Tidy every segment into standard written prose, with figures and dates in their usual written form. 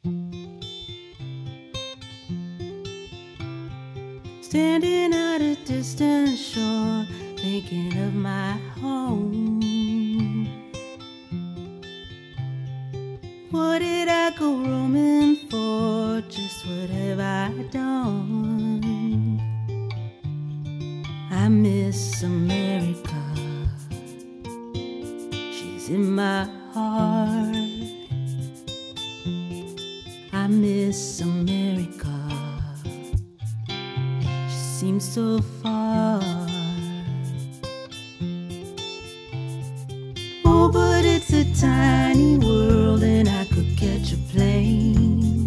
Standing at a distant shore, thinking of my home. What did I go roaming for? Just what have I done? I miss America. She's in my heart. I miss America. She seems so far. Oh, but it's a tiny world and I could catch a plane.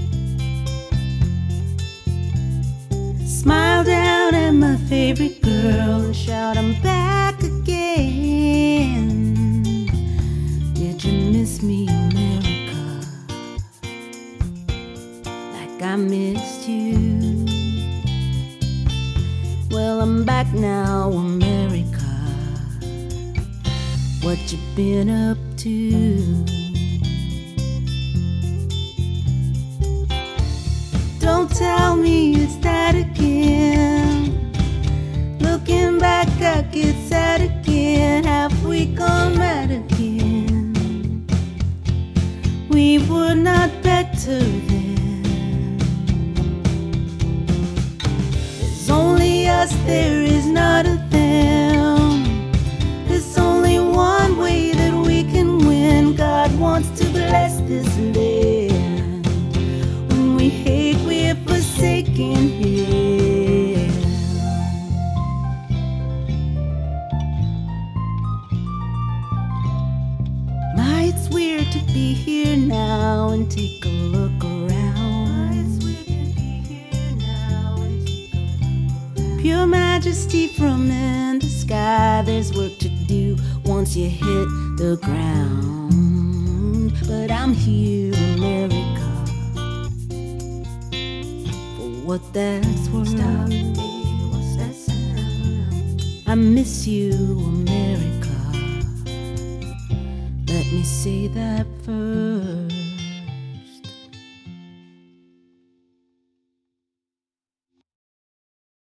Smile down at my favorite girl and shout, I'm back again. Did you miss me, America? Like I missed you. Well, I'm back now, America. What you been up to? Don't tell me it's that again. Looking back, I get sad again. Have we gone mad again? We were not better then. There's only us, there is not a them. There's only one way that we can win. God wants to bless this land. When we hate, we're forsaken Him. My, it's weird to be here now and take a look around. Pure majesty from in the sky. There's work to do once you hit the ground. But I'm here, America, for what that's worth. What's that sound? I miss you, America. Let me say that first.